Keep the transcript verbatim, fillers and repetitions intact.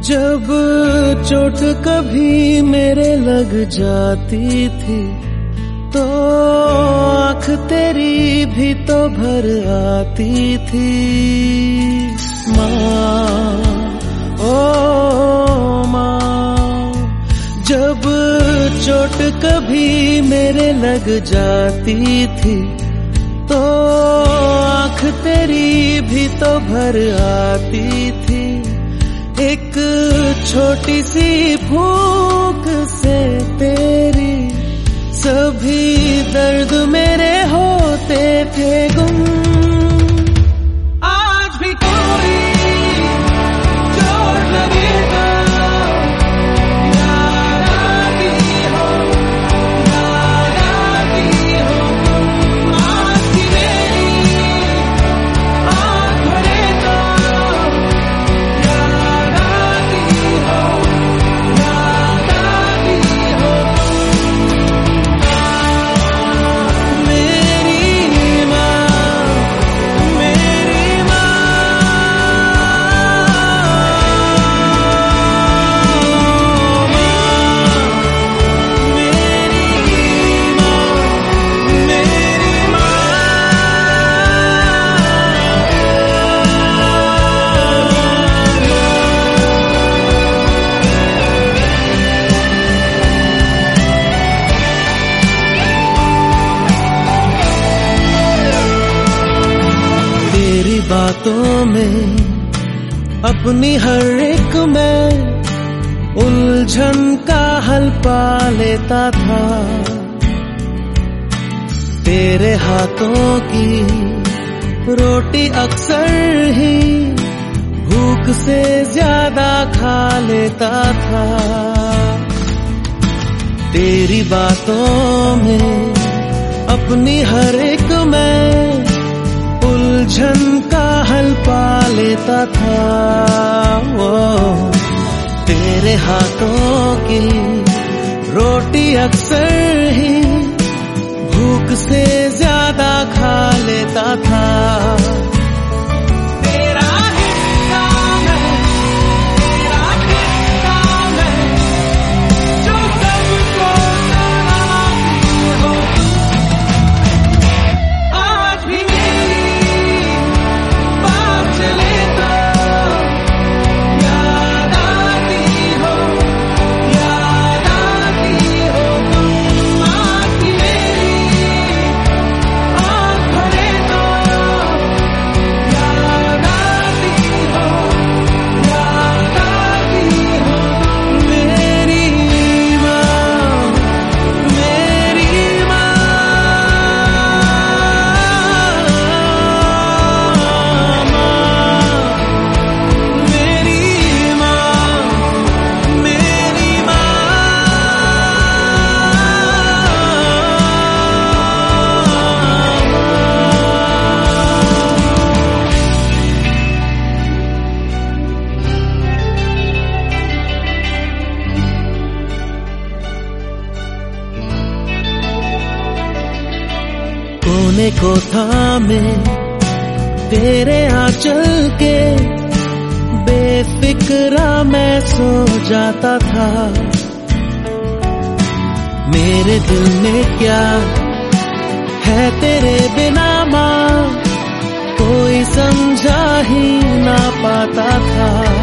जब चोट कभी मेरे लग जाती थी तो आँख तेरी भी तो भर आती थी। माँ ओ माँ, जब चोट कभी मेरे लग जाती थी तो आँख तेरी भी तो भर आती थी। एक छोटी सी फूंक से तेरी सभी दर्द मेरे होते थे गुम। आज भी कोई चोट लगे तो याद आती हो, याद आती हो तुम। आज भी मेरी आँख भरे तो याद आती हो, याद आती हो मेरी माँ, मेरी माँ, मेरी माँ, मेरी माँ। तेरी बातों में अपनी हर एक मैं उलझन का हल पा लेता था। तेरे हाथों की रोटी अक्सर ही भूख से ज्यादा खा लेता था। तेरी बातों में अपनी हर एक मैं उलझन का हल पा लेता था। वो तेरे हाथों की रोटी अक्सर ही भूख से ज्यादा खा लेता था। तेरा हिस्सा मैं, तेरा हिस्सा मैं, जो सबको सलामी हो। आज भी मेरी बात चले तो याद आती हो, याद आती हो तुम। आज भी मेरी आँख भरे तो याद आती हो, याद आती हो मेरी माँ, मेरी माँ, मेरी माँ, मेरी माँ। कोने को थामे तेरे आंचल के बेफिक्रा मैं सो जाता था। मेरे दिल में क्या है तेरे बिना माँ, कोई समझा ही ना पाता था।